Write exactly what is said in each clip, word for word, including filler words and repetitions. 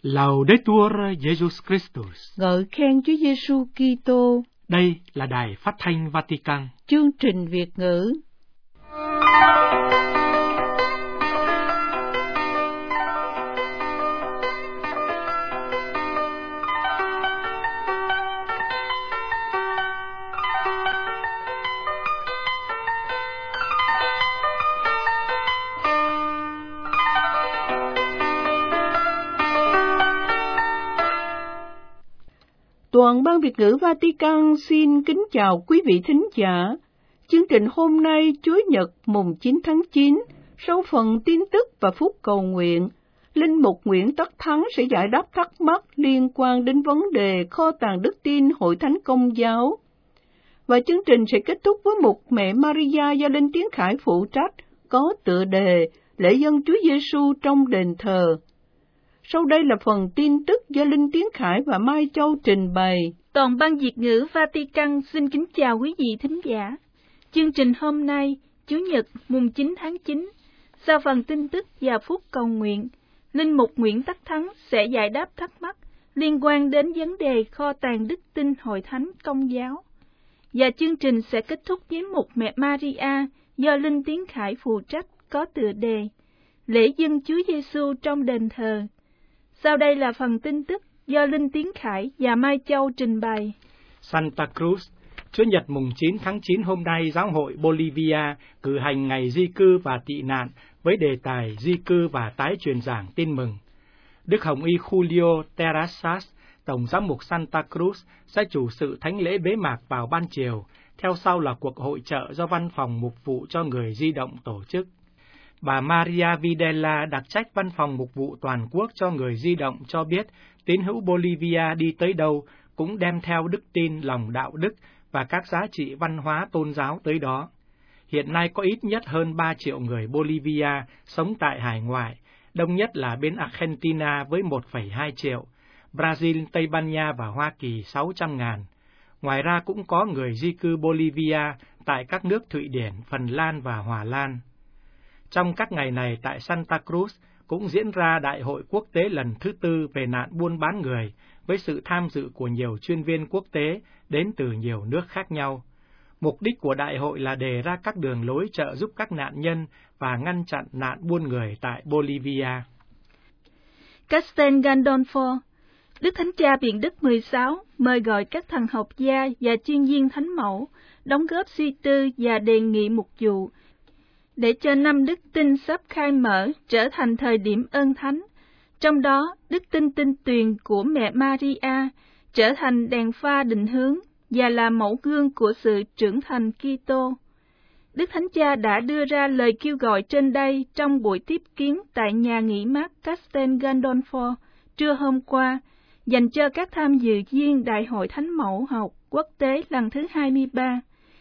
Laudetur Jesus Christus. Ngợi khen Chúa Giêsu Kitô. Đây là Đài Phát thanh Vatican. Chương trình Việt ngữ. Toàn ban Việt ngữ Vatican xin kính chào quý vị thính giả. Chương trình hôm nay Chủ nhật mùng chín tháng chín, sau phần tin tức và phút cầu nguyện, Linh mục Nguyễn Tất Thắng sẽ giải đáp thắc mắc liên quan đến vấn đề kho tàng đức tin Hội Thánh Công giáo. Và chương trình sẽ kết thúc với mục Mẹ Maria do Linh Tiến Khải phụ trách, có tựa đề Lễ dân Chúa Giêsu trong đền thờ. Sau đây là phần tin tức do Linh Tiến Khải và Mai Châu trình bày. Toàn ban Việt ngữ Vatican xin kính chào quý vị thính giả. Chương trình hôm nay, Chủ nhật mùng chín tháng chín, sau phần tin tức và phút cầu nguyện, Linh mục Nguyễn Tất Thắng sẽ giải đáp thắc mắc liên quan đến vấn đề kho tàng đức tin Hội Thánh Công giáo. Và chương trình sẽ kết thúc với mục Mẹ Maria do Linh Tiến Khải phụ trách, có tựa đề Lễ dân Chúa Giêsu trong đền thờ. Sau đây là phần tin tức do Linh Tiến Khải và Mai Châu trình bày. Santa Cruz, Chủ nhật mùng chín tháng chín hôm nay, Giáo hội Bolivia cử hành ngày di cư và tị nạn với đề tài di cư và tái truyền giảng tin mừng. Đức Hồng Y Julio Terrazas, Tổng giám mục Santa Cruz, sẽ chủ sự thánh lễ bế mạc vào ban chiều, theo sau là cuộc hội chợ do Văn phòng Mục vụ cho người di động tổ chức. Bà Maria Videla, đặc trách Văn phòng Mục vụ Toàn quốc cho người di động, cho biết tín hữu Bolivia đi tới đâu cũng đem theo đức tin, lòng đạo đức và các giá trị văn hóa tôn giáo tới đó. Hiện nay có ít nhất hơn ba triệu người Bolivia sống tại hải ngoại, đông nhất là bên Argentina với một phẩy hai triệu, Brazil, Tây Ban Nha và Hoa Kỳ sáu trăm ngàn. Ngoài ra cũng có người di cư Bolivia tại các nước Thụy Điển, Phần Lan và Hòa Lan. Trong các ngày này tại Santa Cruz cũng diễn ra Đại hội quốc tế lần thứ tư về nạn buôn bán người, với sự tham dự của nhiều chuyên viên quốc tế đến từ nhiều nước khác nhau. Mục đích của đại hội là đề ra các đường lối trợ giúp các nạn nhân và ngăn chặn nạn buôn người tại Bolivia. Castel Gandolfo, Đức Thánh Cha Piện Đức mười sáu mời gọi các thần học gia và chuyên viên thánh mẫu đóng góp suy tư và đề nghị mục vụ để cho năm đức tin sắp khai mở trở thành thời điểm ơn thánh, trong đó đức tin tinh tuyền của mẹ Maria trở thành đèn pha định hướng và là mẫu gương của sự trưởng thành Kitô. Đức Thánh Cha đã đưa ra lời kêu gọi trên đây trong buổi tiếp kiến tại nhà nghỉ mát Castel Gandolfo trưa hôm qua, dành cho các tham dự viên Đại hội Thánh mẫu học quốc tế lần thứ hai mươi ba.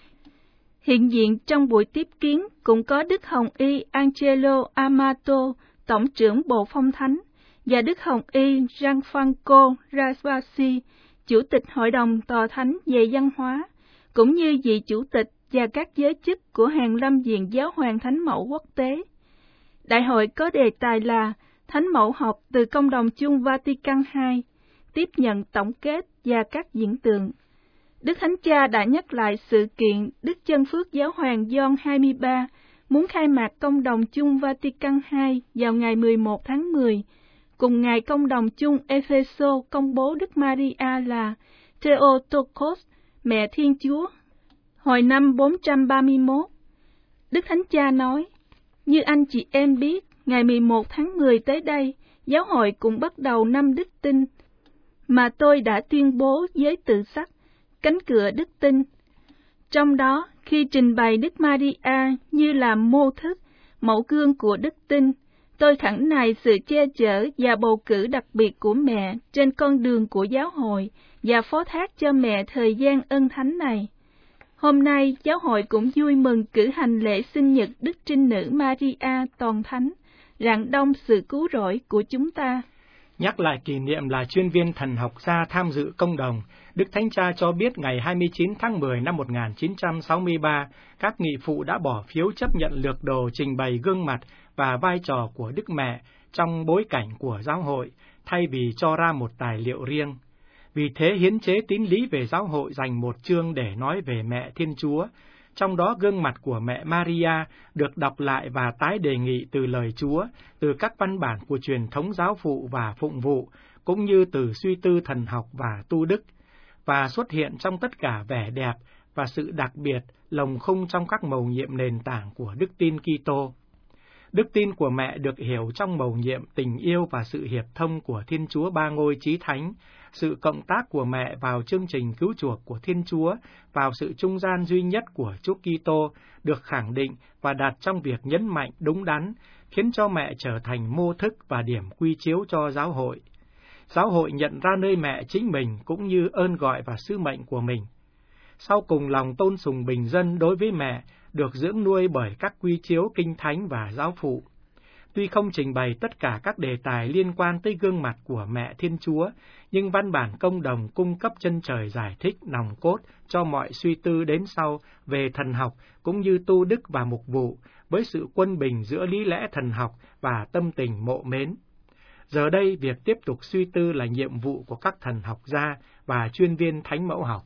Hiện diện trong buổi tiếp kiến cũng có Đức Hồng Y Angelo Amato, Tổng trưởng Bộ Phong Thánh, và Đức Hồng Y Gianfranco Ravasi, Chủ tịch Hội đồng Tòa Thánh về Văn hóa, cũng như vị Chủ tịch và các giới chức của Hàn Lâm Viện Giáo hoàng Thánh mẫu quốc tế. Đại hội có đề tài là Thánh mẫu học từ Công đồng chung Vatican hai, tiếp nhận tổng kết và các diễn tượng. Đức Thánh Cha đã nhắc lại sự kiện Đức Chân Phước Giáo hoàng Gioan hai mươi ba muốn khai mạc Công đồng chung Vatican hai vào ngày mười một tháng mười, cùng ngày Công đồng chung Epheso công bố Đức Maria là Theotokos, Mẹ Thiên Chúa, hồi năm bốn trăm ba mươi mốt. Đức Thánh Cha nói, như anh chị em biết, ngày mười một tháng mười tới đây, giáo hội cũng bắt đầu năm đức tin, mà tôi đã tuyên bố với tự sắc, cánh cửa đức tin. Trong đó, khi trình bày Đức Maria như là mô thức, mẫu gương của đức tin, tôi khẳng nài sự che chở và bầu cử đặc biệt của mẹ trên con đường của giáo hội và phó thác cho mẹ thời gian ân thánh này. Hôm nay, giáo hội cũng vui mừng cử hành lễ sinh nhật Đức Trinh Nữ Maria Toàn Thánh, rạng đông sự cứu rỗi của chúng ta. Nhắc lại kỷ niệm là chuyên viên thần học gia tham dự công đồng, Đức Thánh Cha cho biết ngày hai mươi chín tháng mười năm một nghìn chín trăm sáu mươi ba, các nghị phụ đã bỏ phiếu chấp nhận lược đồ trình bày gương mặt và vai trò của Đức Mẹ trong bối cảnh của giáo hội, thay vì cho ra một tài liệu riêng. Vì thế hiến chế tín lý về giáo hội dành một chương để nói về mẹ Thiên Chúa, trong đó gương mặt của mẹ Maria được đọc lại và tái đề nghị từ lời Chúa, từ các văn bản của truyền thống giáo phụ và phụng vụ, cũng như từ suy tư thần học và tu đức, và xuất hiện trong tất cả vẻ đẹp và sự đặc biệt lồng khung trong các mầu nhiệm nền tảng của đức tin Kitô. Đức tin của mẹ được hiểu trong mầu nhiệm tình yêu và sự hiệp thông của Thiên Chúa Ba Ngôi Chí Thánh, sự cộng tác của mẹ vào chương trình cứu chuộc của Thiên Chúa, vào sự trung gian duy nhất của Chúa Kitô, được khẳng định và đặt trong việc nhấn mạnh đúng đắn, khiến cho mẹ trở thành mô thức và điểm quy chiếu cho giáo hội. Giáo hội nhận ra nơi mẹ chính mình cũng như ơn gọi và sứ mệnh của mình. Sau cùng, lòng tôn sùng bình dân đối với mẹ được dưỡng nuôi bởi các quy chiếu kinh thánh và giáo phụ. Tuy không trình bày tất cả các đề tài liên quan tới gương mặt của mẹ Thiên Chúa, nhưng văn bản công đồng cung cấp chân trời giải thích nòng cốt cho mọi suy tư đến sau về thần học cũng như tu đức và mục vụ, với sự quân bình giữa lý lẽ thần học và tâm tình mộ mến. Giờ đây, việc tiếp tục suy tư là nhiệm vụ của các thần học gia và chuyên viên thánh mẫu học.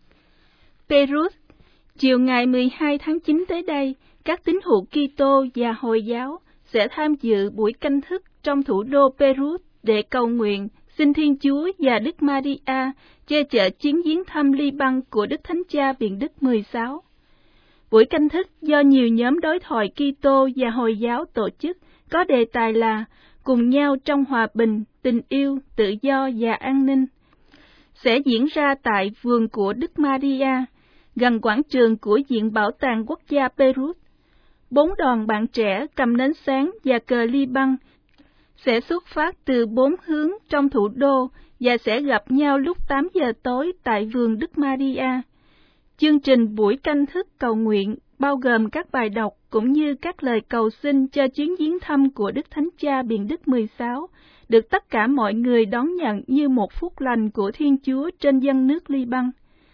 Peruth, chiều ngày mười hai tháng chín tới đây, các tín hữu Kitô và Hồi giáo sẽ tham dự buổi canh thức trong thủ đô Peruth để cầu nguyện xin Thiên Chúa và Đức Maria che chở chuyến viếng thăm Liban của Đức Thánh Cha Viện Đức mười sáu. Buổi canh thức do nhiều nhóm đối thoại Kitô và Hồi giáo tổ chức có đề tài là cùng nhau trong hòa bình, tình yêu, tự do và an ninh, sẽ diễn ra tại vườn của Đức Maria, gần quảng trường của Viện Bảo tàng Quốc gia Peruth. Bốn đoàn bạn trẻ cầm nến sáng và cờ Liban sẽ xuất phát từ bốn hướng trong thủ đô và sẽ gặp nhau lúc tám giờ tối tại vườn Đức Maria. Chương trình buổi canh thức cầu nguyện bao gồm các bài đọc cũng như các lời cầu xin cho chuyến viếng thăm của Đức Thánh Cha Viện Đức mười sáu, được tất cả mọi người đón nhận như một phúc lành của Thiên Chúa trên dân nước Liban.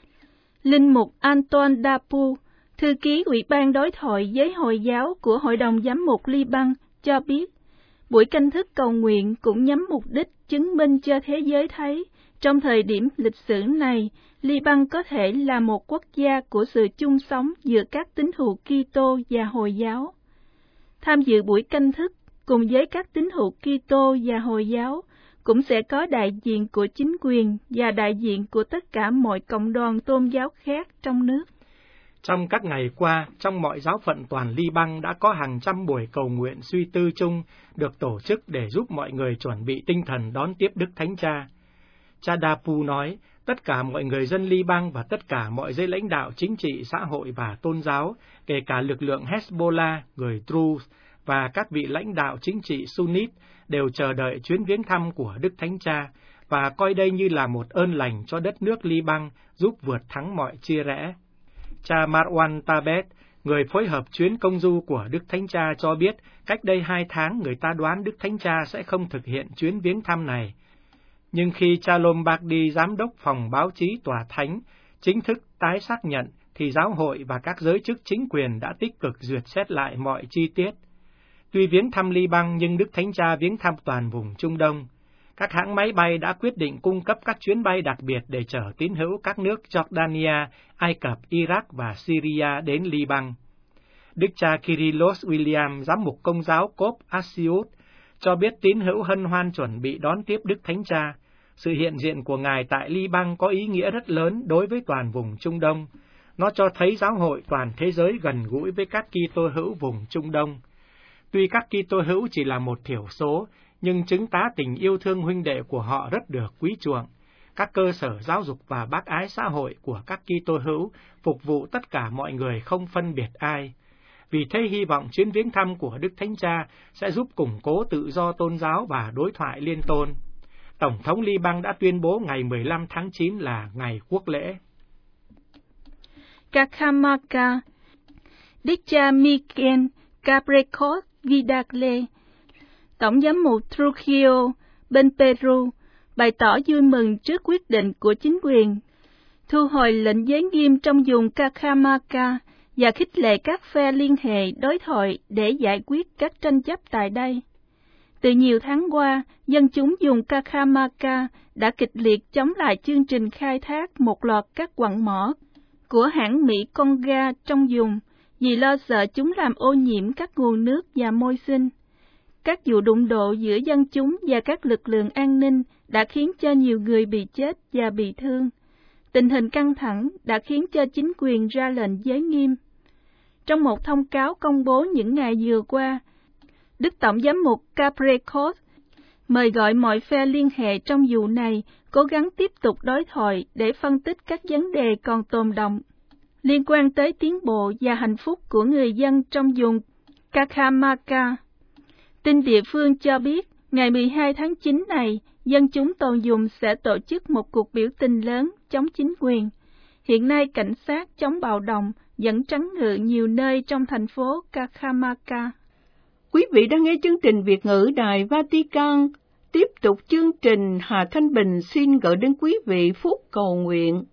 Linh mục Antoine Dapu, thư ký Ủy ban đối thoại với Hồi giáo của Hội đồng Giám mục Liban, cho biết, buổi canh thức cầu nguyện cũng nhắm mục đích chứng minh cho thế giới thấy, trong thời điểm lịch sử này, Liban có thể là một quốc gia của sự chung sống giữa các tín hữu Kitô và Hồi giáo. Tham dự buổi canh thức cùng với các tín hữu Kitô và Hồi giáo cũng sẽ có đại diện của chính quyền và đại diện của tất cả mọi cộng đoàn tôn giáo khác trong nước. Trong các ngày qua, trong mọi giáo phận toàn Liban đã có hàng trăm buổi cầu nguyện suy tư chung được tổ chức để giúp mọi người chuẩn bị tinh thần đón tiếp Đức Thánh Cha. Cha Dapu nói, tất cả mọi người dân Liban và tất cả mọi giới lãnh đạo chính trị, xã hội và tôn giáo, kể cả lực lượng Hezbollah, người Druze và các vị lãnh đạo chính trị Sunnit đều chờ đợi chuyến viếng thăm của Đức Thánh Cha và coi đây như là một ơn lành cho đất nước Liban giúp vượt thắng mọi chia rẽ. Cha Marwan Tabet, người phối hợp chuyến công du của Đức Thánh Cha cho biết, cách đây hai tháng người ta đoán Đức Thánh Cha sẽ không thực hiện chuyến viếng thăm này. Nhưng khi cha Lombardi, giám đốc phòng báo chí tòa thánh, chính thức tái xác nhận, thì giáo hội và các giới chức chính quyền đã tích cực duyệt xét lại mọi chi tiết. Tuy viếng thăm Liban nhưng Đức Thánh Cha viếng thăm toàn vùng Trung Đông. Các hãng máy bay đã quyết định cung cấp các chuyến bay đặc biệt để chở tín hữu các nước Jordania, Ai Cập, Iraq và Syria đến Liban. Đức cha Kyrillos William, giám mục công giáo Cốp Assiut, cho biết tín hữu hân hoan chuẩn bị đón tiếp Đức Thánh Cha. Sự hiện diện của Ngài tại Liban có ý nghĩa rất lớn đối với toàn vùng Trung Đông. Nó cho thấy giáo hội toàn thế giới gần gũi với các Kitô hữu vùng Trung Đông. Tuy các Kitô hữu chỉ là một thiểu số, nhưng chứng tá tình yêu thương huynh đệ của họ rất được quý chuộng. Các cơ sở giáo dục và bác ái xã hội của các Kitô hữu phục vụ tất cả mọi người không phân biệt ai. Vì thế hy vọng chuyến viếng thăm của Đức Thánh Cha sẽ giúp củng cố tự do tôn giáo và đối thoại liên tôn. Tổng thống Liban đã tuyên bố ngày mười lăm tháng chín là ngày quốc lễ. Cajamarca, Đức cha Miguel Cabrecos Vidagle, Tổng giám mục Trujillo bên Peru, bày tỏ vui mừng trước quyết định của chính quyền thu hồi lệnh giới nghiêm trong vùng Cajamarca và khích lệ các phe liên hệ đối thoại để giải quyết các tranh chấp tại đây. Từ nhiều tháng qua, dân chúng vùng Cajamarca đã kịch liệt chống lại chương trình khai thác một loạt các quặng mỏ của hãng Mỹ Conga trong vùng, vì lo sợ chúng làm ô nhiễm các nguồn nước và môi sinh. Các vụ đụng độ giữa dân chúng và các lực lượng an ninh đã khiến cho nhiều người bị chết và bị thương. Tình hình căng thẳng đã khiến cho chính quyền ra lệnh giới nghiêm. Trong một thông cáo công bố những ngày vừa qua, Đức Tổng giám mục Cabrecos mời gọi mọi phe liên hệ trong vụ này cố gắng tiếp tục đối thoại để phân tích các vấn đề còn tồn đọng liên quan tới tiến bộ và hạnh phúc của người dân trong vùng Cajamarca. Tin địa phương cho biết, ngày mười hai tháng chín này, dân chúng toàn vùng sẽ tổ chức một cuộc biểu tình lớn chống chính quyền. Hiện nay, cảnh sát chống bạo động vẫn trắng ngự nhiều nơi trong thành phố Cajamarca. Quý vị đang nghe chương trình Việt ngữ Đài Vatican. Tiếp tục chương trình, Hà Thanh Bình xin gửi đến quý vị phút cầu nguyện.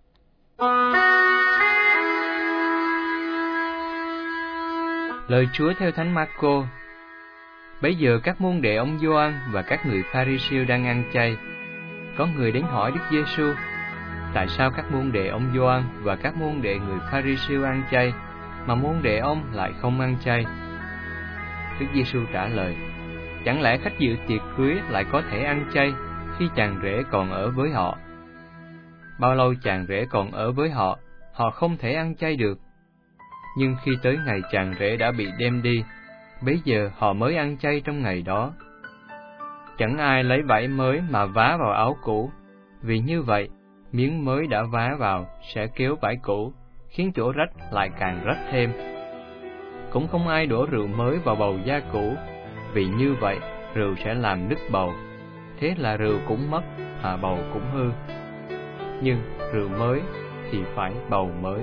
Lời Chúa theo Thánh Marco. Bấy giờ các môn đệ ông Gioan và các người Pha-ri-siêu đang ăn chay. Có người đến hỏi Đức Giê-xu: tại sao các môn đệ ông Gioan và các môn đệ người Pha-ri-siêu ăn chay, mà môn đệ ông lại không ăn chay? Đức Giê-xu trả lời: chẳng lẽ khách dự tiệc cưới lại có thể ăn chay khi chàng rể còn ở với họ? Bao lâu chàng rể còn ở với họ, họ không thể ăn chay được. Nhưng khi tới ngày chàng rể đã bị đem đi, bấy giờ họ mới ăn chay trong ngày đó. Chẳng ai lấy vải mới mà vá vào áo cũ, vì như vậy, miếng mới đã vá vào sẽ kéo vải cũ, khiến chỗ rách lại càng rách thêm. Cũng không ai đổ rượu mới vào bầu da cũ, vì như vậy, rượu sẽ làm nứt bầu. Thế là rượu cũng mất, mà bầu cũng hư. Nhưng rượu mới thì phải bầu mới.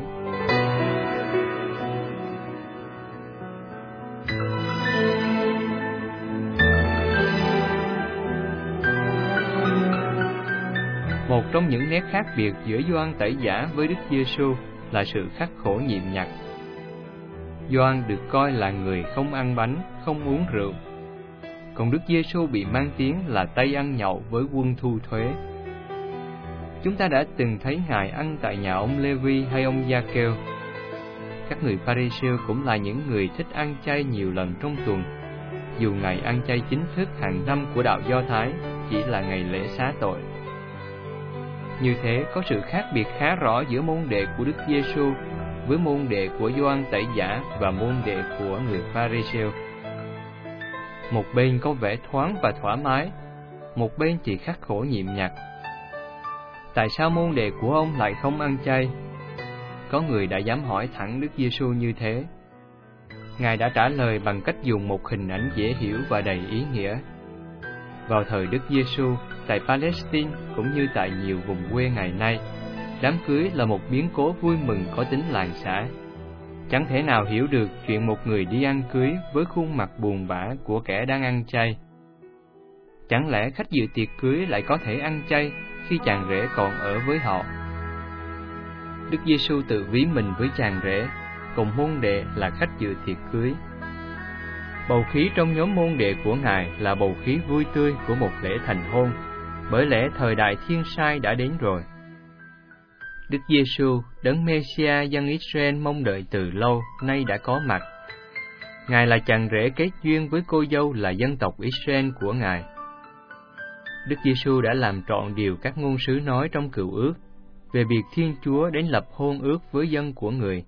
Một trong những nét khác biệt giữa Gioan Tẩy Giả với Đức Giê-xu là sự khắc khổ nhịn nhặt. Gioan được coi là người không ăn bánh, không uống rượu, còn Đức Giê-xu bị mang tiếng là tay ăn nhậu với quân thu thuế. Chúng ta đã từng thấy Ngài ăn tại nhà ông Lê-vi hay ông Gia-kêu. Các người Pha-ri-siêu cũng là những người thích ăn chay nhiều lần trong tuần, dù ngày ăn chay chính thức hàng năm của đạo Do Thái chỉ là ngày lễ xá tội. Như thế, có sự khác biệt khá rõ giữa môn đệ của Đức Giê-xu với môn đệ của Gioan Tẩy Giả và môn đệ của người Pha-ri-siêu. Một bên có vẻ thoáng và thoải mái, một bên thì khắc khổ nhịn nhặt. Tại sao môn đệ của ông lại không ăn chay? Có người đã dám hỏi thẳng Đức Giê-xu như thế. Ngài đã trả lời bằng cách dùng một hình ảnh dễ hiểu và đầy ý nghĩa. Vào thời Đức Giê-xu, tại Palestine cũng như tại nhiều vùng quê ngày nay, đám cưới là một biến cố vui mừng có tính làng xã. Chẳng thể nào hiểu được chuyện một người đi ăn cưới với khuôn mặt buồn bã của kẻ đang ăn chay. Chẳng lẽ khách dự tiệc cưới lại có thể ăn chay khi chàng rể còn ở với họ? Đức Giê-xu tự ví mình với chàng rể, cùng môn đệ là khách dự tiệc cưới. Bầu khí trong nhóm môn đệ của Ngài là bầu khí vui tươi của một lễ thành hôn, bởi lẽ thời đại thiên sai đã đến rồi. Đức Giê-xu, đấng Mê-si-a dân Israel mong đợi từ lâu, nay đã có mặt. Ngài là chàng rể kết duyên với cô dâu là dân tộc Israel của Ngài. Đức Giê-xu đã làm trọn điều các ngôn sứ nói trong Cựu Ước về việc Thiên Chúa đến lập hôn ước với dân của Người.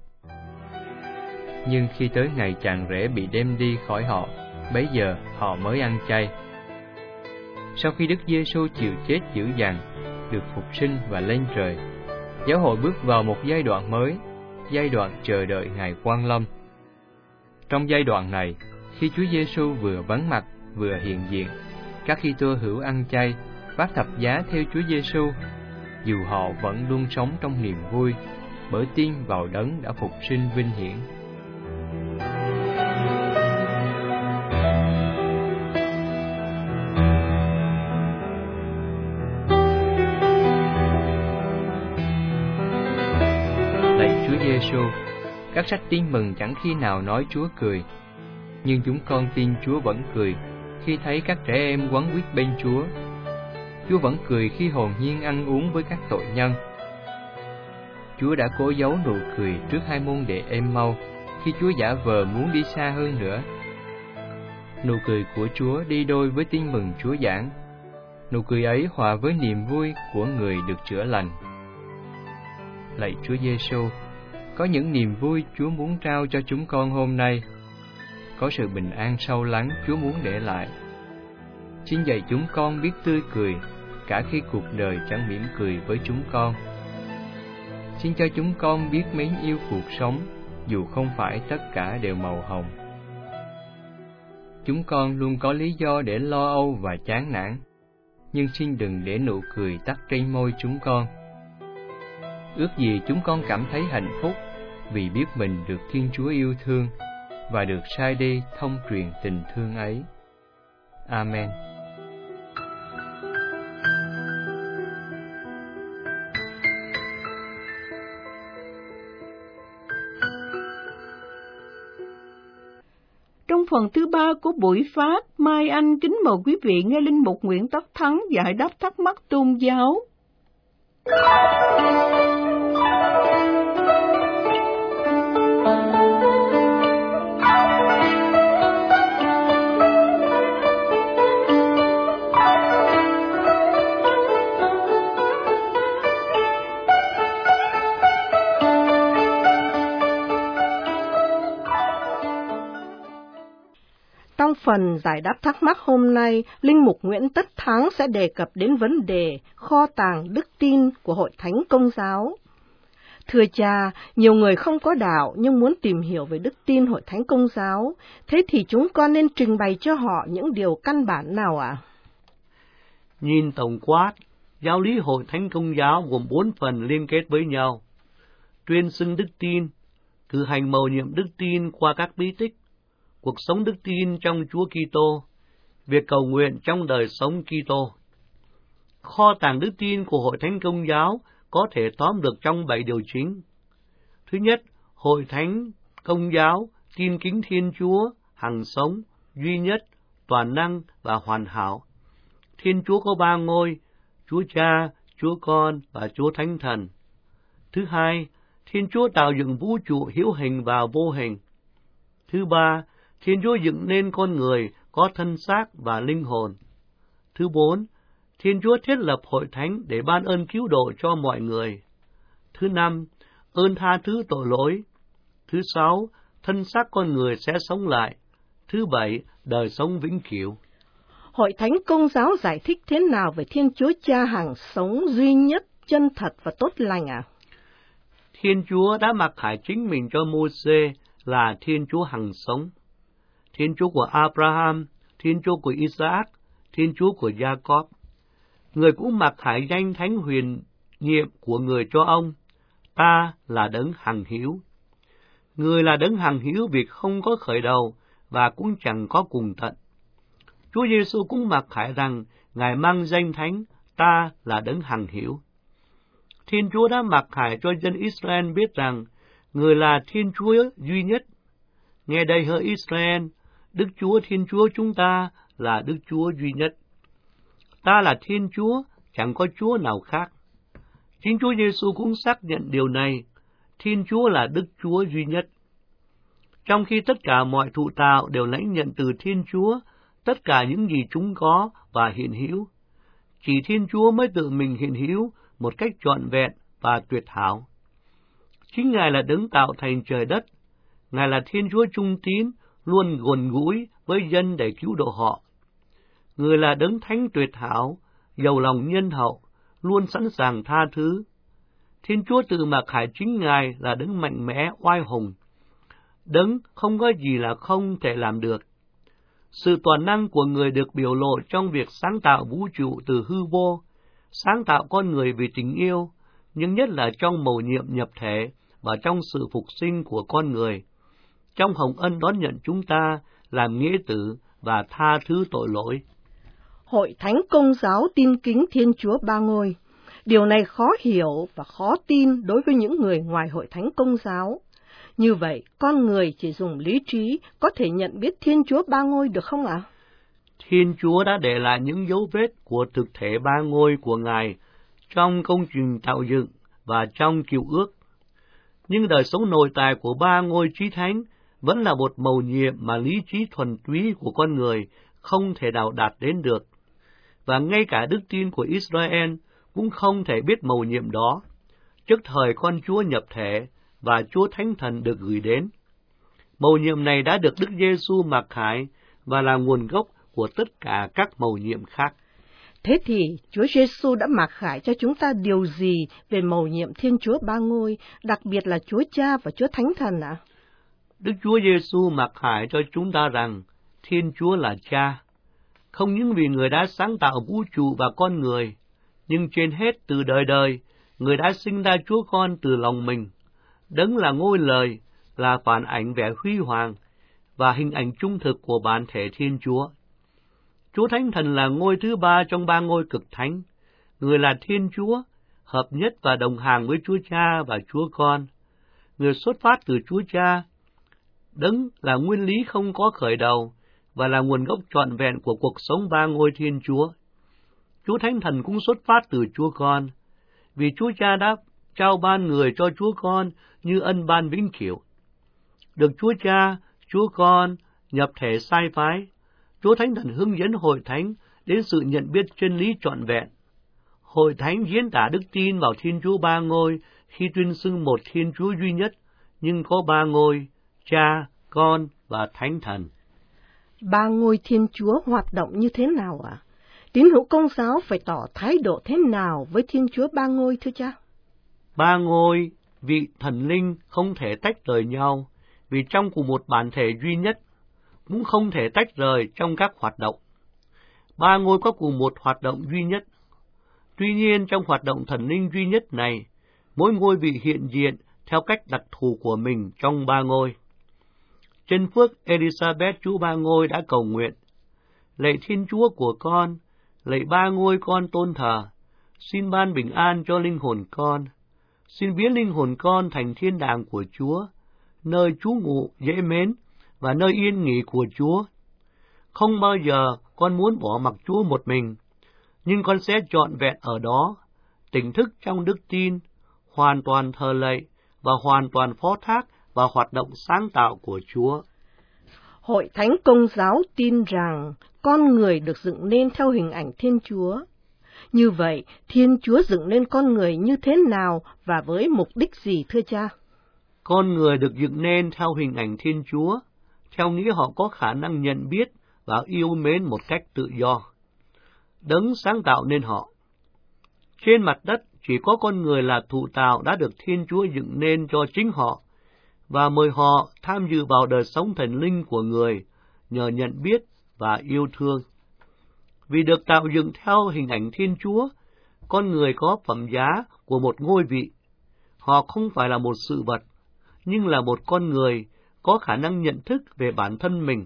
Nhưng khi tới ngày chàng rể bị đem đi khỏi họ, bấy giờ họ mới ăn chay. Sau khi Đức Giê-xu chịu chết dữ dằn, được phục sinh và lên trời, giáo hội bước vào một giai đoạn mới, giai đoạn chờ đợi Ngài Quang Lâm. Trong giai đoạn này, khi Chúa Giê-xu vừa vắng mặt vừa hiện diện, các Kitô hữu ăn chay, vác thập giá theo Chúa Giê-xu, dù họ vẫn luôn sống trong niềm vui, bởi tin vào đấng đã phục sinh vinh hiển. Lạy Chúa Giê-xu, các sách Tin Mừng chẳng khi nào nói Chúa cười, nhưng chúng con tin Chúa vẫn cười khi thấy các trẻ em quấn quýt bên Chúa. Chúa vẫn cười khi hồn nhiên ăn uống với các tội nhân. Chúa đã cố giấu nụ cười trước hai môn đệ Em-mau khi Chúa giả vờ muốn đi xa hơn nữa. Nụ cười của Chúa đi đôi với tin mừng Chúa giảng. Nụ cười ấy hòa với niềm vui của người được chữa lành. Lạy Chúa Giêsu, có những niềm vui Chúa muốn trao cho chúng con hôm nay. Có sự bình an sâu lắng Chúa muốn để lại. Xin dạy chúng con biết tươi cười, cả khi cuộc đời chẳng mỉm cười với chúng con. Xin cho chúng con biết mến yêu cuộc sống, dù không phải tất cả đều màu hồng. Chúng con luôn có lý do để lo âu và chán nản, nhưng xin đừng để nụ cười tắt trên môi chúng con. Ước gì chúng con cảm thấy hạnh phúc vì biết mình được Thiên Chúa yêu thương và được sai đi thông truyền tình thương ấy. Amen. Trong phần thứ ba của buổi phát, Mai Anh kính mời quý vị nghe Linh Mục Nguyễn Tất Thắng giải đáp thắc mắc tôn giáo. Trong phần giải đáp thắc mắc hôm nay, Linh Mục Nguyễn Tất Thắng sẽ đề cập đến vấn đề kho tàng đức tin của Hội Thánh Công giáo. Thưa cha, nhiều người không có đạo nhưng muốn tìm hiểu về đức tin Hội Thánh Công giáo, thế thì chúng con nên trình bày cho họ những điều căn bản nào ạ? À? Nhìn tổng quát, giáo lý Hội Thánh Công giáo gồm bốn phần liên kết với nhau: tuyên xưng đức tin, cử hành mầu nhiệm đức tin qua các bí tích, cuộc sống đức tin trong Chúa Kitô, việc cầu nguyện trong đời sống Kitô. Kho tàng đức tin của Hội Thánh Công giáo có thể tóm được trong bảy điều chính. Thứ nhất, Hội Thánh Công giáo tin kính Thiên Chúa, hằng sống, duy nhất, toàn năng và hoàn hảo. Thiên Chúa có ba ngôi: Chúa Cha, Chúa Con và Chúa Thánh Thần. Thứ hai, Thiên Chúa tạo dựng vũ trụ hữu hình và vô hình. Thứ ba, Thiên Chúa dựng nên con người có thân xác và linh hồn. Thứ bốn, Thiên Chúa thiết lập hội thánh để ban ơn cứu độ cho mọi người. Thứ năm, ơn tha thứ tội lỗi. Thứ sáu, thân xác con người sẽ sống lại. Thứ bảy, đời sống vĩnh cửu. Hội Thánh Công giáo giải thích thế nào về Thiên Chúa Cha hằng sống duy nhất, chân thật và tốt lành ạ? À? Thiên Chúa đã mặc khải chính mình cho Mô-sê là Thiên Chúa hằng sống. Thiên Chúa của Abraham, Thiên Chúa của Isaac, Thiên Chúa của Jacob. Người cũng mặc khải danh thánh huyền nhiệm của người cho ông: ta là đấng hằng hữu. Người là đấng hằng hữu vì không có khởi đầu và cũng chẳng có cùng tận. Chúa Giêsu cũng mặc khải rằng Ngài mang danh thánh: ta là đấng hằng hữu. Thiên Chúa đã mặc khải cho dân Israel biết rằng Người là Thiên Chúa duy nhất. Nghe đây hỡi Israel, Đức Chúa Thiên Chúa chúng ta là Đức Chúa duy nhất. Ta là Thiên Chúa, chẳng có Chúa nào khác. Chính Chúa Giêsu cũng xác nhận điều này: Thiên Chúa là Đức Chúa duy nhất. Trong khi tất cả mọi thụ tạo đều lãnh nhận từ Thiên Chúa tất cả những gì chúng có và hiện hữu, chỉ Thiên Chúa mới tự mình hiện hữu một cách trọn vẹn và tuyệt hảo. Chính Ngài là đấng tạo thành trời đất. Ngài là Thiên Chúa trung tín, luôn gần gũi với dân để cứu độ họ. Người là đấng thánh tuyệt hảo, giàu lòng nhân hậu, luôn sẵn sàng tha thứ. Thiên Chúa tự mặc khải chính Ngài là đấng mạnh mẽ, oai hùng. Đấng không có gì là không thể làm được. Sự toàn năng của Người được biểu lộ trong việc sáng tạo vũ trụ từ hư vô, sáng tạo con người vì tình yêu, nhưng nhất là trong mầu nhiệm nhập thể và trong sự phục sinh của con người, trong hồng ân đón nhận chúng ta làm nghĩa tử và tha thứ tội lỗi. Hội Thánh Công giáo tin kính Thiên Chúa ba ngôi. Điều này khó hiểu và khó tin đối với những người ngoài Hội Thánh Công giáo. Như vậy, con người chỉ dùng lý trí có thể nhận biết Thiên Chúa ba ngôi được không ạ? À? Thiên Chúa đã để lại những dấu vết của thực thể ba ngôi của Ngài trong công trình tạo dựng và trong cựu ước. Nhưng đời sống nội tại của ba ngôi chí thánh vẫn là một mầu nhiệm mà lý trí thuần túy của con người không thể nào đạt đến được. Và ngay cả đức tin của Israel cũng không thể biết mầu nhiệm đó, trước thời con Chúa nhập thể và Chúa Thánh Thần được gửi đến. Mầu nhiệm này đã được Đức Giêsu mặc khải và là nguồn gốc của tất cả các mầu nhiệm khác. Thế thì Chúa Giêsu đã mặc khải cho chúng ta điều gì về mầu nhiệm Thiên Chúa ba ngôi, đặc biệt là Chúa Cha và Chúa Thánh Thần ạ? À? Đức Chúa Giêsu mặc khải cho chúng ta rằng Thiên Chúa là Cha, không những vì Người đã sáng tạo vũ trụ và con người, nhưng trên hết từ đời đời, Người đã sinh ra Chúa Con từ lòng mình. Đấng là ngôi lời, là phản ảnh vẻ huy hoàng và hình ảnh trung thực của bản thể Thiên Chúa. Chúa Thánh Thần là ngôi thứ ba trong ba ngôi cực thánh. Người là Thiên Chúa, hợp nhất và đồng hàng với Chúa Cha và Chúa Con. Người xuất phát từ Chúa Cha. Đấng là nguyên lý không có khởi đầu và là nguồn gốc trọn vẹn của cuộc sống ba ngôi Thiên Chúa. Chúa Thánh Thần cũng xuất phát từ Chúa Con, vì Chúa Cha đã trao ban người cho Chúa Con như ân ban vĩnh cửu. Được Chúa Cha, Chúa Con nhập thể sai phái, Chúa Thánh Thần hướng dẫn hội thánh đến sự nhận biết chân lý trọn vẹn. Hội thánh diễn tả đức tin vào Thiên Chúa ba ngôi khi tuyên xưng một Thiên Chúa duy nhất, nhưng có ba ngôi, Cha, Con và Thánh Thần. Ba ngôi Thiên Chúa hoạt động như thế nào ạ? À? Tín hữu Công giáo phải tỏ thái độ thế nào với Thiên Chúa ba ngôi thưa cha? Ba ngôi, vị thần linh không thể tách rời nhau, vì trong cùng một bản thể duy nhất, cũng không thể tách rời trong các hoạt động. Ba ngôi có cùng một hoạt động duy nhất. Tuy nhiên, trong hoạt động thần linh duy nhất này, mỗi ngôi vị hiện diện theo cách đặc thù của mình trong ba ngôi. Chân phước Elizabeth Chúa ba ngôi đã cầu nguyện: lạy Thiên Chúa của con, lạy ba ngôi con tôn thờ, xin ban bình an cho linh hồn con. Xin biến linh hồn con thành thiên đàng của Chúa, nơi trú ngụ dễ mến và nơi yên nghỉ của Chúa. Không bao giờ con muốn bỏ mặc Chúa một mình, nhưng con sẽ trọn vẹn ở đó, tỉnh thức trong đức tin, hoàn toàn thờ lạy và hoàn toàn phó thác vào hoạt động sáng tạo của Chúa. Hội Thánh Công giáo tin rằng con người được dựng nên theo hình ảnh Thiên Chúa. Như vậy, Thiên Chúa dựng nên con người như thế nào và với mục đích gì thưa cha? Con người được dựng nên theo hình ảnh Thiên Chúa, theo nghĩa họ có khả năng nhận biết và yêu mến một cách tự do. Đấng sáng tạo nên họ. Trên mặt đất chỉ có con người là thụ tạo đã được Thiên Chúa dựng nên cho chính họ, và mời họ tham dự vào đời sống thần linh của người nhờ nhận biết và yêu thương. Vì được tạo dựng theo hình ảnh Thiên Chúa, con người có phẩm giá của một ngôi vị. Họ không phải là một sự vật, nhưng là một con người có khả năng nhận thức về bản thân mình,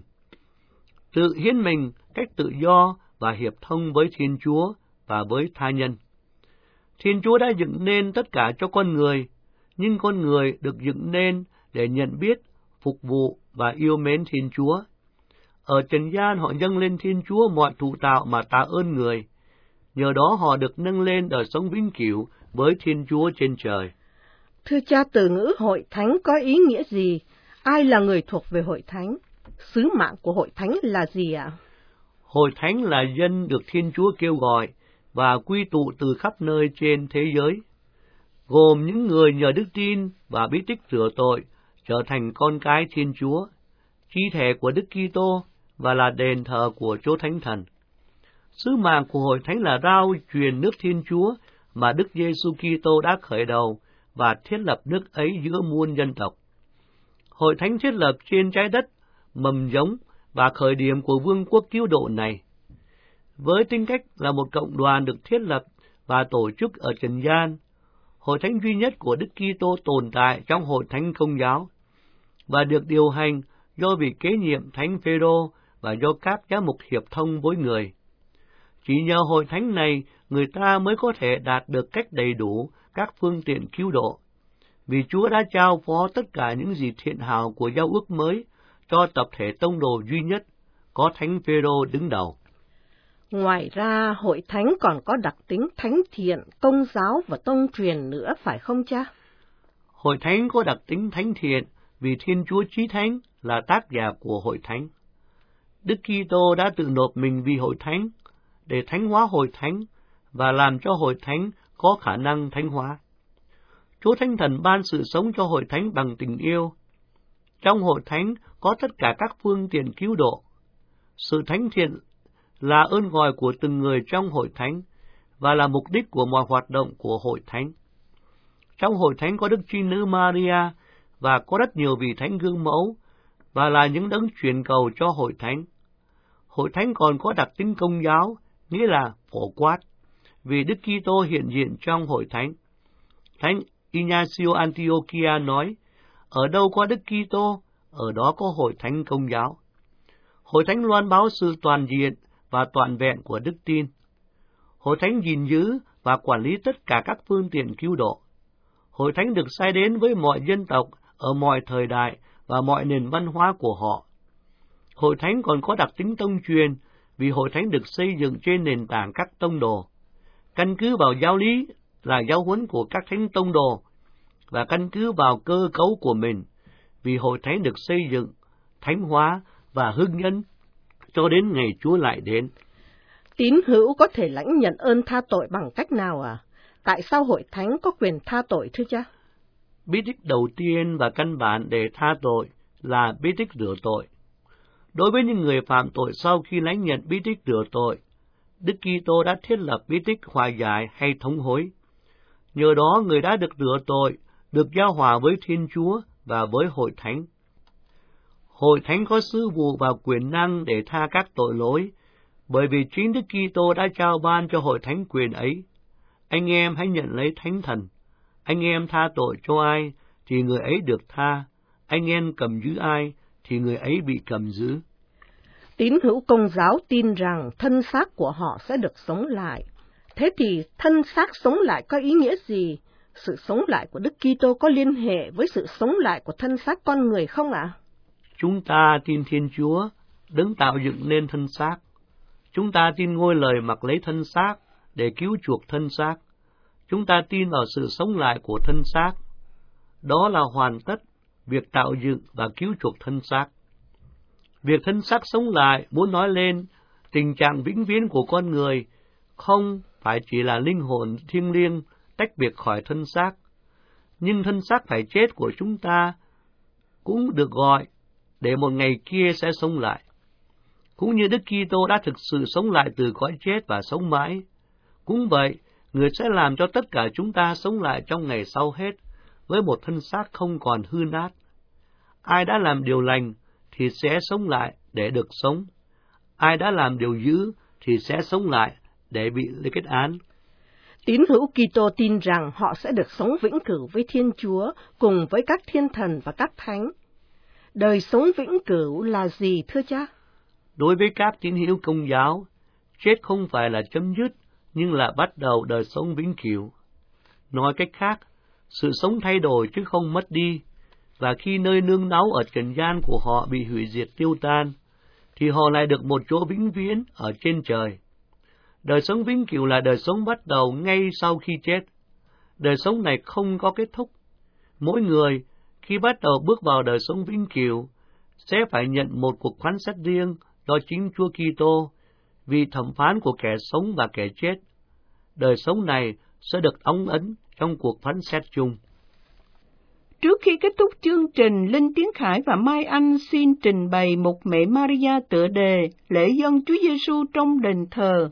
tự hiến mình cách tự do và hiệp thông với Thiên Chúa và với tha nhân. Thiên Chúa đã dựng nên tất cả cho con người, nhưng con người được dựng nên để nhận biết, phục vụ và yêu mến Thiên Chúa. Ở trần gian họ dâng lên Thiên Chúa mọi thụ tạo mà tạ ơn người. Nhờ đó họ được nâng lên đời sống vĩnh cửu với Thiên Chúa trên trời. Thưa cha, từ ngữ hội thánh có ý nghĩa gì? Ai là người thuộc về hội thánh? Sứ mạng của hội thánh là gì ạ? Hội thánh là dân được Thiên Chúa kêu gọi và quy tụ từ khắp nơi trên thế giới, gồm những người nhờ đức tin và bí tích rửa tội trở thành con cái Thiên Chúa, chi thể của Đức Kitô và là đền thờ của Chúa Thánh Thần. Sứ mạng của hội thánh là rao truyền nước Thiên Chúa mà Đức Giêsu Kitô đã khởi đầu và thiết lập nước ấy giữa muôn dân tộc. Hội thánh thiết lập trên trái đất, mầm giống và khởi điểm của vương quốc cứu độ này. Với tính cách là một cộng đoàn được thiết lập và tổ chức ở trần gian, hội thánh duy nhất của Đức Kitô tồn tại trong hội thánh Công giáo và được điều hành do vị kế nhiệm Thánh Phêrô và do các giám mục hiệp thông với người. Chỉ nhờ hội thánh này, người ta mới có thể đạt được cách đầy đủ các phương tiện cứu độ, vì Chúa đã trao phó tất cả những gì thiện hảo của giao ước mới cho tập thể tông đồ duy nhất, có Thánh Phêrô đứng đầu. Ngoài ra, hội thánh còn có đặc tính thánh thiện, công giáo và tông truyền nữa, phải không cha? Hội thánh có đặc tính thánh thiện vì Thiên Chúa Chí Thánh là tác giả của hội thánh. Đức Kitô đã tự nộp mình vì hội thánh để thánh hóa hội thánh và làm cho hội thánh có khả năng thánh hóa. Chúa Thánh Thần ban sự sống cho hội thánh bằng tình yêu. Trong hội thánh có tất cả các phương tiện cứu độ. Sự thánh thiện là ơn gọi của từng người trong hội thánh và là mục đích của mọi hoạt động của hội thánh. Trong hội thánh có Đức Trinh Nữ Maria và có rất nhiều vị thánh gương mẫu và là những đấng truyền cầu cho hội thánh. Hội thánh còn có đặc tính công giáo, nghĩa là phổ quát, vì Đức Kitô hiện diện trong hội thánh. Thánh Ignacio Antiochia nói, ở đâu có Đức Kitô, ở đó có hội thánh công giáo. Hội thánh loan báo sự toàn diện và toàn vẹn của đức tin. Hội thánh gìn giữ và quản lý tất cả các phương tiện cứu độ. Hội thánh được sai đến với mọi dân tộc ở mọi thời đại và mọi nền văn hóa của họ. Hội thánh còn có đặc tính tông truyền vì hội thánh được xây dựng trên nền tảng các tông đồ, căn cứ vào giáo lý là giáo huấn của các thánh tông đồ và căn cứ vào cơ cấu của mình, vì hội thánh được xây dựng, thánh hóa và hưng nhân cho đến ngày Chúa lại đến. Tín hữu có thể lãnh nhận ơn tha tội bằng cách nào à? Tại sao hội thánh có quyền tha tội thưa cha? Bí tích đầu tiên và căn bản để tha tội là bí tích rửa tội. Đối với những người phạm tội sau khi lãnh nhận bí tích rửa tội, Đức Kitô đã thiết lập bí tích hòa giải hay thống hối. Nhờ đó người đã được rửa tội, được giao hòa với Thiên Chúa và với hội thánh. Hội thánh có sứ vụ và quyền năng để tha các tội lỗi, bởi vì chính Đức Kitô đã trao ban cho hội thánh quyền ấy. Anh em hãy nhận lấy Thánh Thần. Anh em tha tội cho ai, thì người ấy được tha. Anh em cầm giữ ai, thì người ấy bị cầm giữ. Tín hữu Công giáo tin rằng thân xác của họ sẽ được sống lại. Thế thì thân xác sống lại có ý nghĩa gì? Sự sống lại của Đức Kitô có liên hệ với sự sống lại của thân xác con người không ạ? À? Chúng ta tin Thiên Chúa, đấng tạo dựng nên thân xác. Chúng ta tin ngôi lời mặc lấy thân xác để cứu chuộc thân xác. Chúng ta tin vào sự sống lại của thân xác. Đó là hoàn tất việc tạo dựng và cứu chuộc thân xác. Việc thân xác sống lại muốn nói lên tình trạng vĩnh viễn của con người không phải chỉ là linh hồn thiêng liêng tách biệt khỏi thân xác, nhưng thân xác phải chết của chúng ta cũng được gọi để một ngày kia sẽ sống lại. Cũng như Đức Kitô đã thực sự sống lại từ cõi chết và sống mãi, cũng vậy, người sẽ làm cho tất cả chúng ta sống lại trong ngày sau hết, với một thân xác không còn hư nát. Ai đã làm điều lành thì sẽ sống lại để được sống. Ai đã làm điều dữ thì sẽ sống lại để bị kết án. Tín hữu Kitô tin rằng họ sẽ được sống vĩnh cửu với Thiên Chúa cùng với các thiên thần và các thánh. Đời sống vĩnh cửu là gì thưa cha? Đối với các tín hữu Công giáo, chết không phải là chấm dứt, nhưng là bắt đầu đời sống vĩnh cửu. Nói cách khác, sự sống thay đổi chứ không mất đi, và khi nơi nương náu ở trần gian của họ bị hủy diệt tiêu tan, thì họ lại được một chỗ vĩnh viễn ở trên trời. Đời sống vĩnh cửu là đời sống bắt đầu ngay sau khi chết. Đời sống này không có kết thúc. Mỗi người, khi bắt đầu bước vào đời sống vĩnh cửu, sẽ phải nhận một cuộc phán xét riêng do chính Chúa Kitô, vì thẩm phán của kẻ sống và kẻ chết. Đời sống này sẽ được óng ấn trong cuộc phán xét chung. Trước khi kết thúc chương trình, Linh Tiến Khải và Mai Anh xin trình bày một Mẹ Maria tựa đề Lễ dâng Chúa Giêsu trong đền thờ.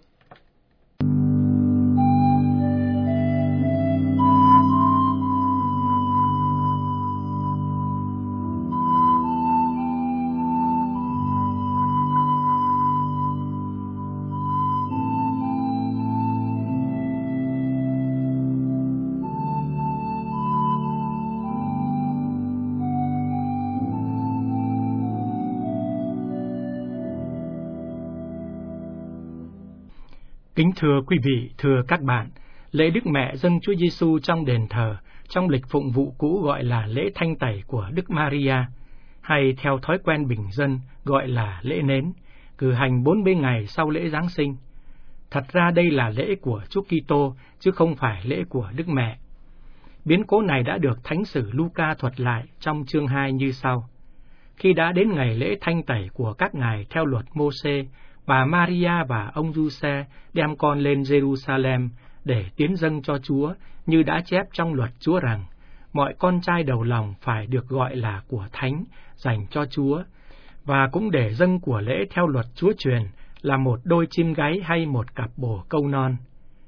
Kính thưa quý vị, thưa các bạn, lễ Đức Mẹ dâng Chúa Giêsu trong đền thờ, trong lịch phụng vụ cũ gọi là lễ thanh tẩy của Đức Maria, hay theo thói quen bình dân gọi là lễ nến, cử hành bốn mươi ngày sau lễ Giáng sinh. Thật ra đây là lễ của Chúa Kitô, chứ không phải lễ của Đức Mẹ. Biến cố này đã được Thánh sử Luca thuật lại trong chương hai như sau. Khi đã đến ngày lễ thanh tẩy của các ngài theo luật Mô-sê, bà Maria và ông Giuse đem con lên Jerusalem để tiến dâng cho Chúa, như đã chép trong luật Chúa rằng, mọi con trai đầu lòng phải được gọi là của thánh, dành cho Chúa, và cũng để dâng của lễ theo luật Chúa truyền là một đôi chim gáy hay một cặp bồ câu non.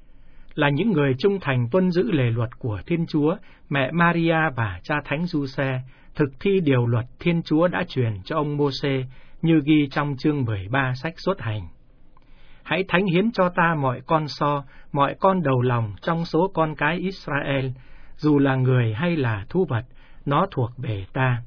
Là những người trung thành tuân giữ lề luật của Thiên Chúa, mẹ Maria và cha Thánh Giuse thực thi điều luật Thiên Chúa đã truyền cho ông Mô-sê, như ghi trong chương mười ba sách Xuất Hành. Hãy thánh hiến cho ta mọi con so, mọi con đầu lòng trong số con cái Israel, dù là người hay là thú vật, nó thuộc về ta.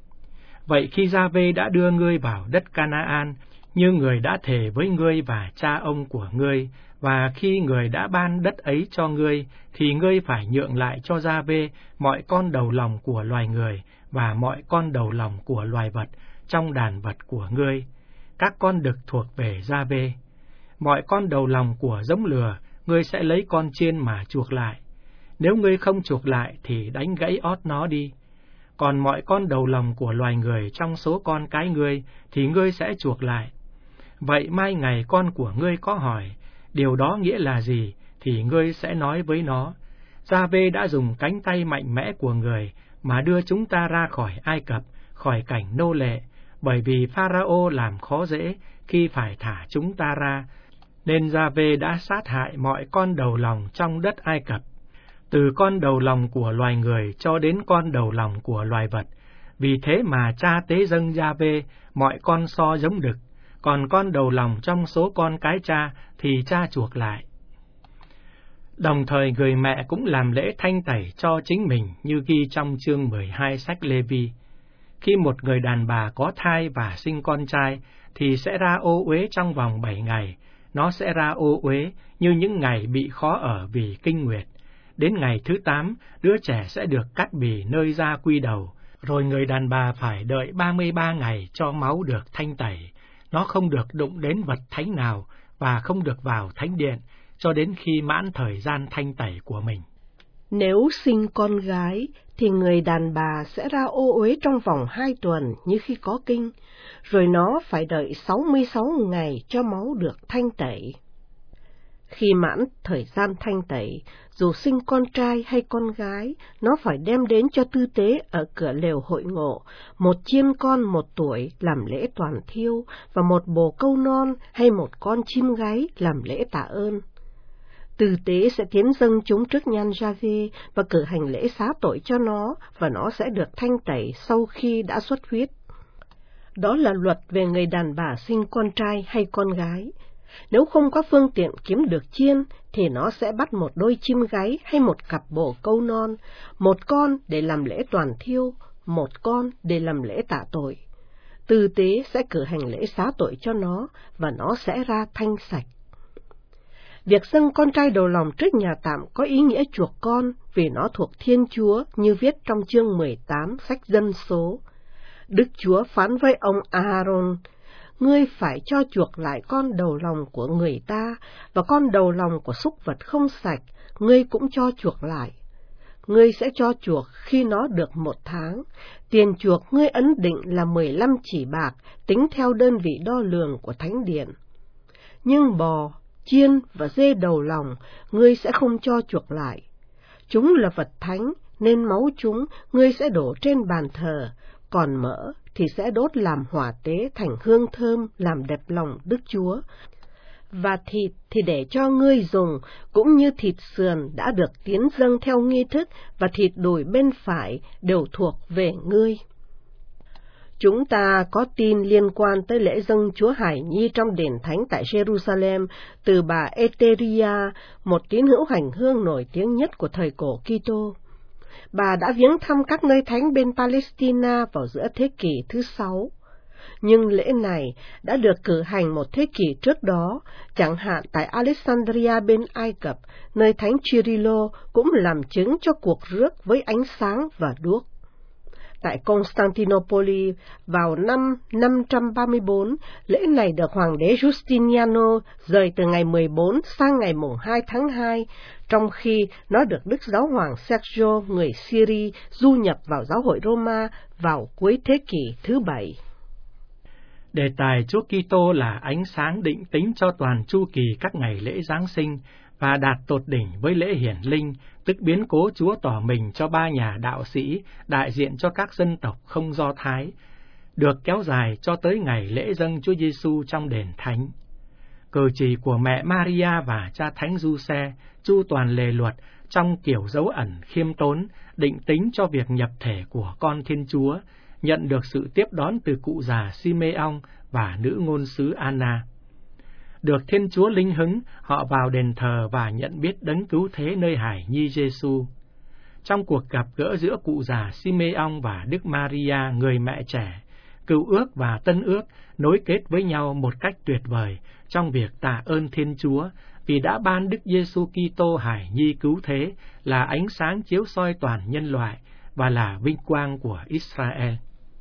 Vậy khi Gia-vê đã đưa ngươi vào đất Ca-na-an, như người đã thề với ngươi và cha ông của ngươi, và khi người đã ban đất ấy cho ngươi, thì ngươi phải nhượng lại cho Gia-vê mọi con đầu lòng của loài người và mọi con đầu lòng của loài vật trong đàn vật của ngươi. Các con đực thuộc về Gia-vê. Mọi con đầu lòng của giống lừa, ngươi sẽ lấy con chiên mà chuộc lại. Nếu ngươi không chuộc lại thì đánh gãy ót nó đi. Còn mọi con đầu lòng của loài người trong số con cái ngươi thì ngươi sẽ chuộc lại. Vậy mai ngày con của ngươi có hỏi, điều đó nghĩa là gì, thì ngươi sẽ nói với nó, Gia-vê đã dùng cánh tay mạnh mẽ của người mà đưa chúng ta ra khỏi Ai Cập, khỏi cảnh nô lệ, bởi vì Pharaoh làm khó dễ khi phải thả chúng ta ra, nên Gia-vê đã sát hại mọi con đầu lòng trong đất Ai Cập, từ con đầu lòng của loài người cho đến con đầu lòng của loài vật. Vì thế mà cha tế dâng Gia-vê mọi con so giống đực, còn con đầu lòng trong số con cái cha thì cha chuộc lại. Đồng thời người mẹ cũng làm lễ thanh tẩy cho chính mình, như ghi trong chương mười hai sách Lê-vi. Khi một người đàn bà có thai và sinh con trai, thì sẽ ra ô uế trong vòng bảy ngày. Nó sẽ ra ô uế như những ngày bị khó ở vì kinh nguyệt. Đến ngày thứ tám, đứa trẻ sẽ được cắt bì nơi da quy đầu, rồi người đàn bà phải đợi ba mươi ba ngày cho máu được thanh tẩy. Nó không được đụng đến vật thánh nào và không được vào thánh điện cho đến khi mãn thời gian thanh tẩy của mình. Nếu sinh con gái, thì người đàn bà sẽ ra ô uế trong vòng hai tuần như khi có kinh, rồi nó phải đợi sáu mươi sáu ngày cho máu được thanh tẩy. Khi mãn thời gian thanh tẩy, dù sinh con trai hay con gái, nó phải đem đến cho tư tế ở cửa lều hội ngộ một chiên con một tuổi làm lễ toàn thiêu và một bồ câu non hay một con chim gáy làm lễ tạ ơn. Tư tế sẽ tiến dâng chúng trước nhan Gia-vê và cử hành lễ xá tội cho nó, và nó sẽ được thanh tẩy sau khi đã xuất huyết. Đó là luật về người đàn bà sinh con trai hay con gái. Nếu không có phương tiện kiếm được chiên, thì nó sẽ bắt một đôi chim gáy hay một cặp bồ câu non, một con để làm lễ toàn thiêu, một con để làm lễ tạ tội. Tư tế sẽ cử hành lễ xá tội cho nó, và nó sẽ ra thanh sạch. Việc dâng con trai đầu lòng trước nhà tạm có ý nghĩa chuộc con, vì nó thuộc Thiên Chúa, như viết trong chương mười tám sách Dân Số. Đức Chúa phán với ông Aaron, ngươi phải cho chuộc lại con đầu lòng của người ta, và con đầu lòng của súc vật không sạch, ngươi cũng cho chuộc lại. Ngươi sẽ cho chuộc khi nó được một tháng. Tiền chuộc ngươi ấn định là mười lăm chỉ bạc, tính theo đơn vị đo lường của thánh điện. Nhưng bò, chiên và dê đầu lòng, ngươi sẽ không cho chuộc lại. Chúng là vật thánh, nên máu chúng ngươi sẽ đổ trên bàn thờ, còn mỡ thì sẽ đốt làm hỏa tế thành hương thơm làm đẹp lòng Đức Chúa. Và thịt thì để cho ngươi dùng, cũng như thịt sườn đã được tiến dâng theo nghi thức, và thịt đùi bên phải đều thuộc về ngươi. Chúng ta có tin liên quan tới lễ dâng Chúa Hải Nhi trong đền thánh tại Jerusalem từ bà Eteria, một tín hữu hành hương nổi tiếng nhất của thời cổ Kitô. Bà đã viếng thăm các nơi thánh bên Palestina vào giữa thế kỷ thứ sáu. Nhưng lễ này đã được cử hành một thế kỷ trước đó, chẳng hạn tại Alexandria bên Ai Cập, nơi thánh Cyrilo cũng làm chứng cho cuộc rước với ánh sáng và đuốc. tại Constantinople vào năm năm trăm ba mươi tư. Lễ này được Hoàng đế Justiniano rời từ ngày mười bốn sang ngày mùng hai tháng hai, trong khi nó được Đức Giáo hoàng Sergio người Syria du nhập vào giáo hội Roma vào cuối thế kỷ thứ bảy. Đề tài Chúa Kitô là ánh sáng định tính cho toàn chu kỳ các ngày lễ Giáng sinh và đạt tột đỉnh với lễ hiển linh, tức biến cố Chúa tỏ mình cho ba nhà đạo sĩ đại diện cho các dân tộc không Do Thái, được kéo dài cho tới ngày lễ dâng Chúa Giêsu trong đền thánh. Cử chỉ của mẹ Maria và cha Thánh Giuse chu toàn lề luật trong kiểu dấu ẩn khiêm tốn, định tính cho việc nhập thể của con Thiên Chúa, nhận được sự tiếp đón từ cụ già Simeon và nữ ngôn sứ Anna. Được Thiên Chúa linh hứng, họ vào đền thờ và nhận biết đấng cứu thế nơi hài nhi Giêsu. Trong cuộc gặp gỡ giữa cụ già Simeon và Đức Maria, người mẹ trẻ, Cựu ước và Tân ước nối kết với nhau một cách tuyệt vời trong việc tạ ơn Thiên Chúa vì đã ban Đức Giêsu Kitô hài nhi cứu thế là ánh sáng chiếu soi toàn nhân loại và là vinh quang của Israel.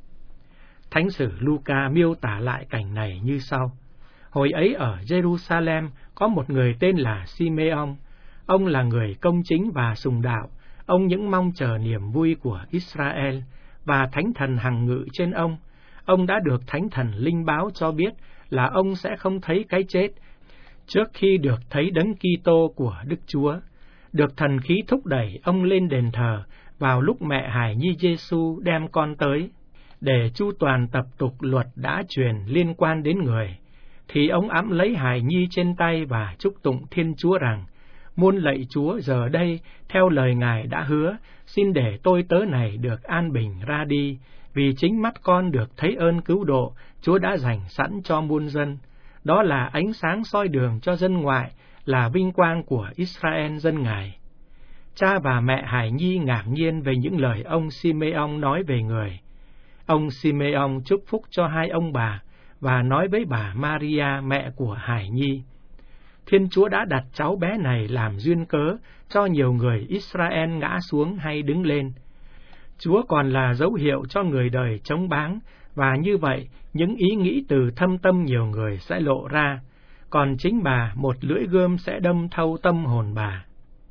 Thánh sử Luca miêu tả lại cảnh này như sau. Hồi ấy ở Jerusalem có một người tên là Simeon. Ông là người công chính và sùng đạo. Ông những mong chờ niềm vui của Israel, và Thánh Thần hằng ngự trên ông. Ông đã được Thánh Thần linh báo cho biết là ông sẽ không thấy cái chết trước khi được thấy đấng Kitô của Đức Chúa. Được thần khí thúc đẩy, ông lên đền thờ vào lúc mẹ hài nhi Giêsu đem con tới, để chu toàn tập tục luật đã truyền liên quan đến người. Thì ông ẵm lấy hài nhi trên tay và chúc tụng Thiên Chúa rằng: Muôn lạy Chúa, giờ đây, theo lời Ngài đã hứa, xin để tôi tớ này được an bình ra đi, vì chính mắt con được thấy ơn cứu độ Chúa đã dành sẵn cho muôn dân. Đó là ánh sáng soi đường cho dân ngoại, là vinh quang của Israel dân Ngài. Cha và mẹ hài nhi ngạc nhiên về những lời ông Simeon nói về người. Ông Simeon chúc phúc cho hai ông bà và nói với bà Maria, mẹ của hài nhi: Thiên Chúa đã đặt cháu bé này làm duyên cớ cho nhiều người Israel ngã xuống hay đứng lên. Chúa còn là dấu hiệu cho người đời chống báng, và như vậy những ý nghĩ từ thâm tâm nhiều người sẽ lộ ra, còn chính bà một lưỡi gươm sẽ đâm thâu tâm hồn bà.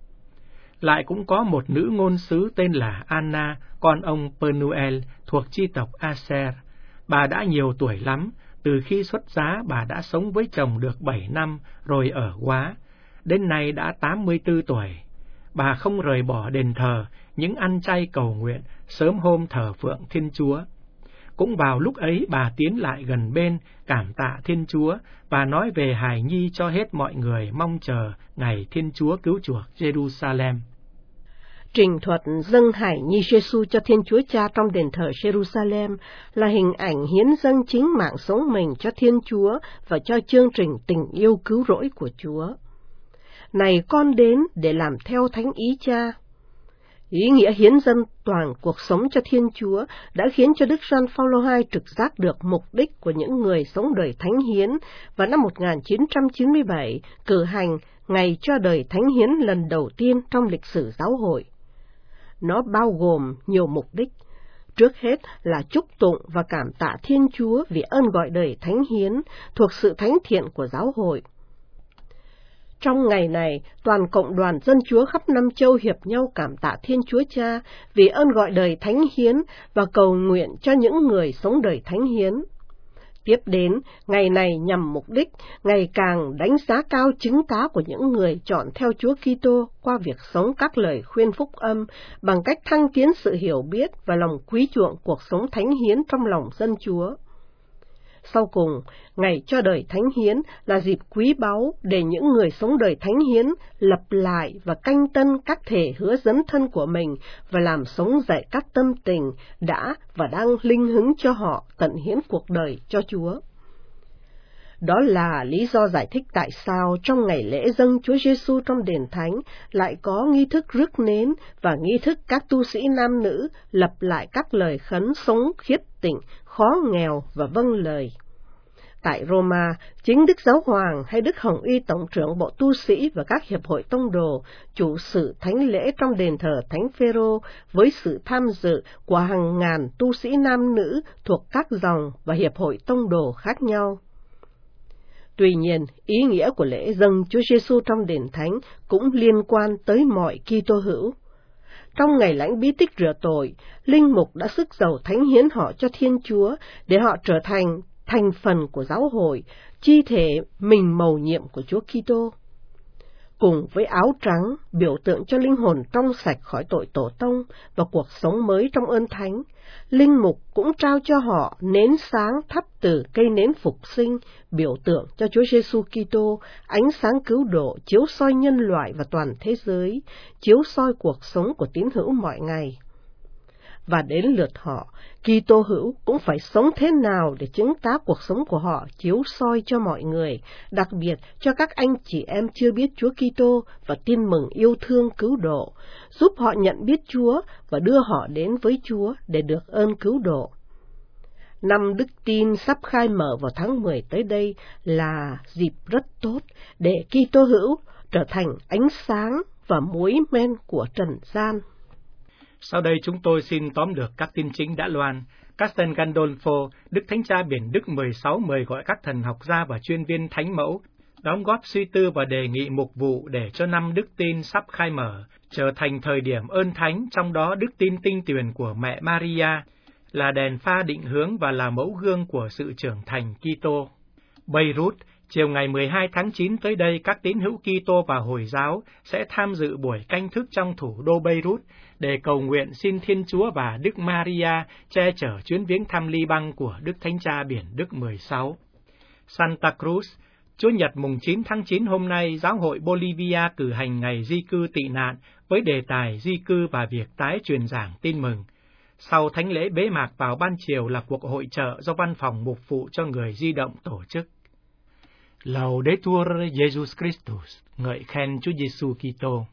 Lại cũng có một nữ ngôn sứ tên là Anna, con ông Penuel, thuộc chi tộc Aser. Bà đã nhiều tuổi lắm, từ khi xuất giá bà đã sống với chồng được bảy năm rồi ở góa, đến nay đã tám mươi tư tuổi. Bà không rời bỏ đền thờ, những ăn chay cầu nguyện, sớm hôm thờ phượng Thiên Chúa. Cũng vào lúc ấy bà tiến lại gần bên, cảm tạ Thiên Chúa và nói về hài nhi cho hết mọi người mong chờ ngày Thiên Chúa cứu chuộc Jerusalem. Trình thuật dâng hài nhi Giêsu cho Thiên Chúa Cha trong đền thờ Jerusalem là hình ảnh hiến dâng chính mạng sống mình cho Thiên Chúa và cho chương trình tình yêu cứu rỗi của Chúa. Này con đến để làm theo thánh ý Cha. Ý nghĩa hiến dâng toàn cuộc sống cho Thiên Chúa đã khiến cho Đức Gioan Phaolô hai trực giác được mục đích của những người sống đời thánh hiến, và năm một nghìn chín trăm chín mươi bảy cử hành ngày cho đời thánh hiến lần đầu tiên trong lịch sử giáo hội. Nó bao gồm nhiều mục đích. Trước hết là chúc tụng và cảm tạ Thiên Chúa vì ơn gọi đời thánh hiến thuộc sự thánh thiện của giáo hội. Trong ngày này, toàn cộng đoàn dân Chúa khắp năm châu hiệp nhau cảm tạ Thiên Chúa Cha vì ơn gọi đời thánh hiến và cầu nguyện cho những người sống đời thánh hiến. Tiếp đến, ngày này nhằm mục đích ngày càng đánh giá cao chứng tá của những người chọn theo Chúa Kitô qua việc sống các lời khuyên phúc âm bằng cách thăng tiến sự hiểu biết và lòng quý chuộng cuộc sống thánh hiến trong lòng dân Chúa. Sau cùng, ngày cho đời thánh hiến là dịp quý báu để những người sống đời thánh hiến lập lại và canh tân các thể hứa dấn thân của mình và làm sống dậy các tâm tình đã và đang linh hứng cho họ tận hiến cuộc đời cho Chúa. Đó là lý do giải thích tại sao trong ngày lễ dâng Chúa Giêsu trong đền thánh lại có nghi thức rước nến và nghi thức các tu sĩ nam nữ lập lại các lời khấn sống khiết tịnh, khó nghèo và vâng lời. Tại Roma, chính Đức Giáo Hoàng hay Đức Hồng Y Tổng trưởng Bộ Tu sĩ và các hiệp hội tông đồ chủ sự thánh lễ trong đền thờ Thánh Phêrô với sự tham dự của hàng ngàn tu sĩ nam nữ thuộc các dòng và hiệp hội tông đồ khác nhau. Tuy nhiên, ý nghĩa của lễ dâng Chúa Giêsu trong đền thánh cũng liên quan tới mọi Kitô hữu. Trong ngày lãnh bí tích rửa tội, linh mục đã sức giàu thánh hiến họ cho Thiên Chúa để họ trở thành thành phần của giáo hội, chi thể mình mầu nhiệm của Chúa Kitô. Cùng với áo trắng, biểu tượng cho linh hồn trong sạch khỏi tội tổ tông và cuộc sống mới trong ơn thánh, linh mục cũng trao cho họ nến sáng thắp từ cây nến phục sinh, biểu tượng cho Chúa Giêsu Kitô, ánh sáng cứu độ chiếu soi nhân loại và toàn thế giới, chiếu soi cuộc sống của tín hữu mọi ngày. Và đến lượt họ, Kitô hữu cũng phải sống thế nào để chứng tá cuộc sống của họ chiếu soi cho mọi người, đặc biệt cho các anh chị em chưa biết Chúa Kitô và tin mừng yêu thương cứu độ, giúp họ nhận biết Chúa và đưa họ đến với Chúa để được ơn cứu độ. Năm Đức Tin sắp khai mở vào tháng mười tới đây là dịp rất tốt để Kitô hữu trở thành ánh sáng và muối men của trần gian. Sau đây chúng tôi xin tóm lược các tin chính đã loan. Castel Gandolfo, Đức Thánh Cha Biển Đức mười sáu mời gọi các thần học gia và chuyên viên thánh mẫu đóng góp suy tư và đề nghị mục vụ để cho năm Đức Tin sắp khai mở trở thành thời điểm ơn thánh, trong đó Đức Tin tinh tuyền của mẹ Maria là đèn pha định hướng và là mẫu gương của sự trưởng thành Kitô. Beirut, chiều ngày mười hai tháng chín tới đây, các tín hữu Kitô và Hồi giáo sẽ tham dự buổi canh thức trong thủ đô Beirut để cầu nguyện xin Thiên Chúa và Đức Maria che chở chuyến viếng thăm Liban của Đức Thánh Cha Biển Đức mười sáu. Santa Cruz, Chủ nhật mùng chín tháng chín hôm nay, Giáo hội Bolivia cử hành ngày di cư tị nạn với đề tài di cư và việc tái truyền giảng tin mừng. Sau thánh lễ bế mạc vào ban chiều là cuộc hội chợ do Văn phòng Mục vụ cho người di động tổ chức. Laudetur Jesus Christus, ngợi khen Chúa Giêsu Kitô.